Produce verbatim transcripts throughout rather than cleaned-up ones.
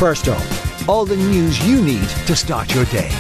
First up, all the news you need to start your day.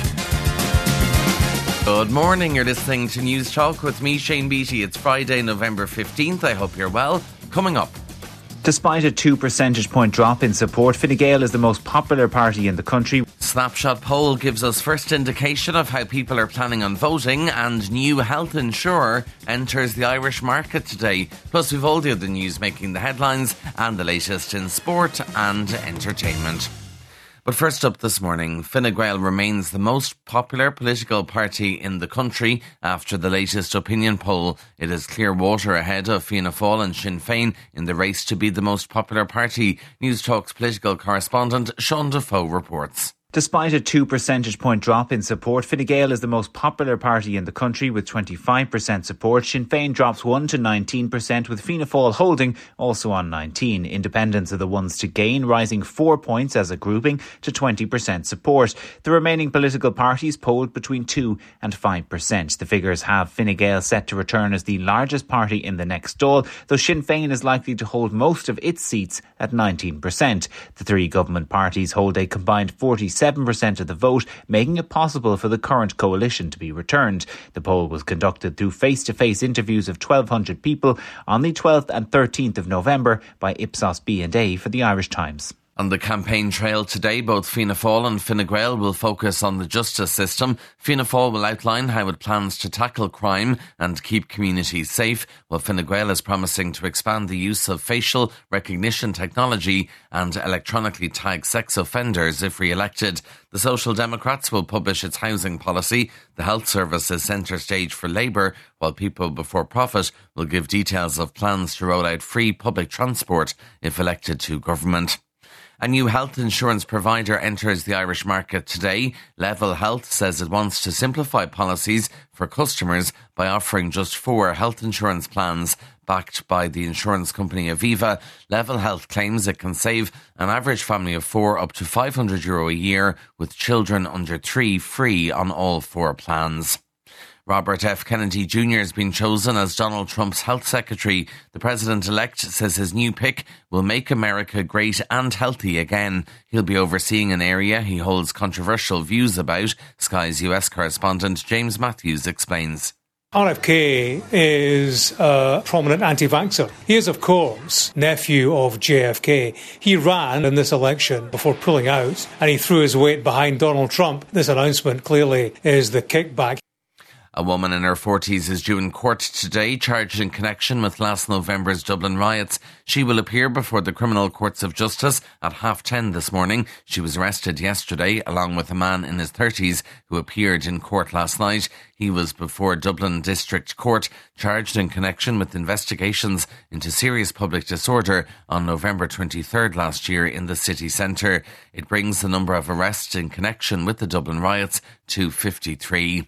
Good morning, you're listening to News Talk with me, Shane Beattie. It's Friday, November fifteenth. I hope you're well. Coming up. Despite a two percentage point drop in support, Fine Gael is the most popular party in the country. Snapshot poll gives us first indication of how people are planning on voting, and new health insurer enters the Irish market today. Plus we've all the other news making the headlines and the latest in sport and entertainment. But first up this morning, Fine Gael remains the most popular political party in the country after the latest opinion poll. It is clear water ahead of Fianna Fáil and Sinn Féin in the race to be the most popular party. News Talk's political correspondent Sean Defoe reports. Despite a two percentage point drop in support, Fine Gael is the most popular party in the country with twenty-five percent support. Sinn Féin drops one to nineteen percent, with Fianna Fáil holding also on nineteen. Independents are the ones to gain, rising four points as a grouping to twenty percent support. The remaining political parties polled between two and five percent. The figures have Fine Gael set to return as the largest party in the next Dáil, though Sinn Féin is likely to hold most of its seats at nineteen percent. The three government parties hold a combined forty-seven percent of the vote, making it possible for the current coalition to be returned. The poll was conducted through face-to-face interviews of twelve hundred people on the twelfth and thirteenth of November by Ipsos B and A for the Irish Times. On the campaign trail today, both Fianna Fáil and Fine Gael will focus on the justice system. Fianna Fáil will outline how it plans to tackle crime and keep communities safe, while Fine Gael is promising to expand the use of facial recognition technology and electronically tag sex offenders if re-elected. The Social Democrats will publish its housing policy. The Health Service is centre stage for Labour, while People Before Profit will give details of plans to roll out free public transport if elected to government. A new health insurance provider enters the Irish market today. Level Health says it wants to simplify policies for customers by offering just four health insurance plans. Backed by the insurance company Aviva, Level Health claims it can save an average family of four up to five hundred euro a year, with children under three free on all four plans. Robert F. Kennedy Junior has been chosen as Donald Trump's health secretary. The president-elect says his new pick will make America great and healthy again. He'll be overseeing an area he holds controversial views about. Sky's U S correspondent James Matthews explains. R F K is a prominent anti-vaxxer. He is, of course, nephew of J F K. He ran in this election before pulling out, and he threw his weight behind Donald Trump. This announcement clearly is the kickback. A woman in her forties is due in court today, charged in connection with last November's Dublin riots. She will appear before the Criminal Courts of Justice at half ten this morning. She was arrested yesterday, along with a man in his thirties who appeared in court last night. He was before Dublin District Court, charged in connection with investigations into serious public disorder on November twenty-third last year in the city centre. It brings the number of arrests in connection with the Dublin riots to fifty-three.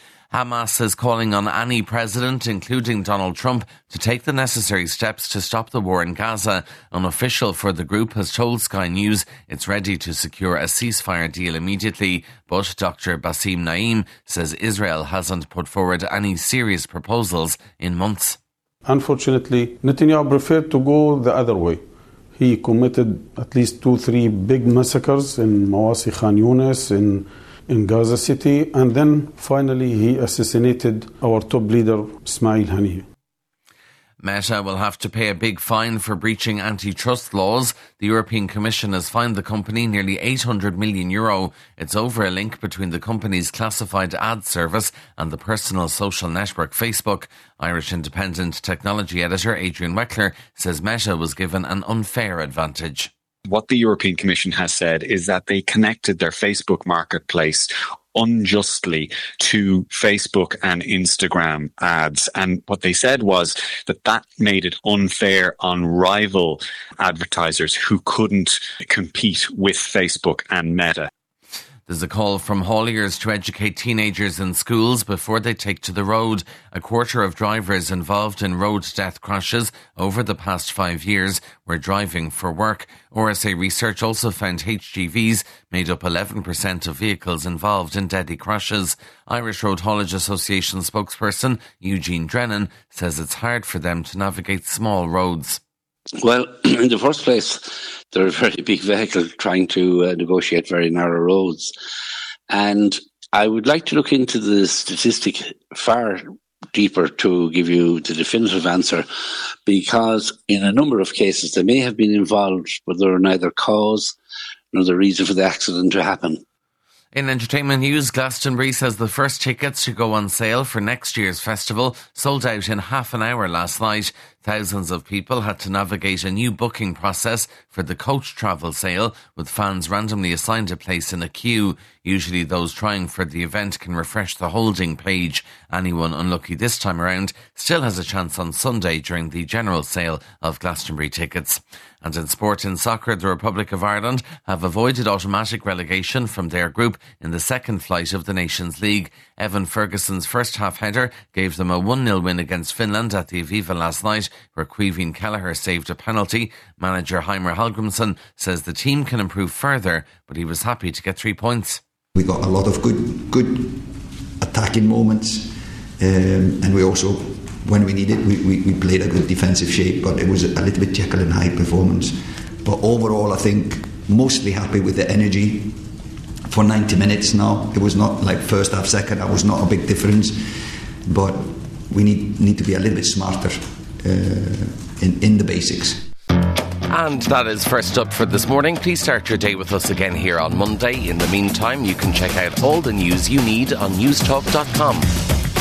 Hamas is calling on any president, including Donald Trump, to take the necessary steps to stop the war in Gaza. An official for the group has told Sky News it's ready to secure a ceasefire deal immediately, but Doctor Bassem Naim says Israel hasn't put forward any serious proposals in months. Unfortunately, Netanyahu preferred to go the other way. He committed at least two, three big massacres in Mawasi Khan Yunis, in in Gaza City, and then finally he assassinated our top leader, Ismail Haniyeh. Meta will have to pay a big fine for breaching antitrust laws. The European Commission has fined the company nearly eight hundred million euro. It's over a link between the company's classified ad service and the personal social network Facebook. Irish Independent technology editor Adrian Weckler says Meta was given an unfair advantage. What the European Commission has said is that they connected their Facebook marketplace unjustly to Facebook and Instagram ads. And what they said was that that made it unfair on rival advertisers who couldn't compete with Facebook and Meta. There's a call from hauliers to educate teenagers in schools before they take to the road. A quarter of drivers involved in road death crashes over the past five years were driving for work. R S A research also found H G Vs made up eleven percent of vehicles involved in deadly crashes. Irish Road Haulage Association spokesperson Eugene Drennan says it's hard for them to navigate small roads. Well, in the first place, they're a very big vehicle trying to uh, negotiate very narrow roads. And I would like to look into the statistic far deeper to give you the definitive answer, because in a number of cases they may have been involved, but there are neither cause nor the reason for the accident to happen. In entertainment news, Glastonbury says the first tickets to go on sale for next year's festival sold out in half an hour last night. Thousands of people had to navigate a new booking process for the coach travel sale, with fans randomly assigned a place in a queue. Usually those trying for the event can refresh the holding page. Anyone unlucky this time around still has a chance on Sunday during the general sale of Glastonbury tickets. And in sport, in soccer, the Republic of Ireland have avoided automatic relegation from their group in the second flight of the Nations League. Evan Ferguson's first half header gave them a one nil win against Finland at the Aviva last night, where Caoimhín Kelleher saved a penalty. Manager Heimer Hallgrímsson says the team can improve further, but he was happy to get three points. We got a lot of good good attacking moments, um, and we also, when we needed, we, we, we played a good defensive shape, but it was a little bit Jekyll and Hyde performance. But overall, I think mostly happy with the energy for ninety minutes now. It was not like first half, second half, was not a big difference, but we need need to be a little bit smarter uh, in, in the basics. And that is First Up for this morning. Please start your day with us again here on Monday. In the meantime, you can check out all the news you need on newstalk dot com.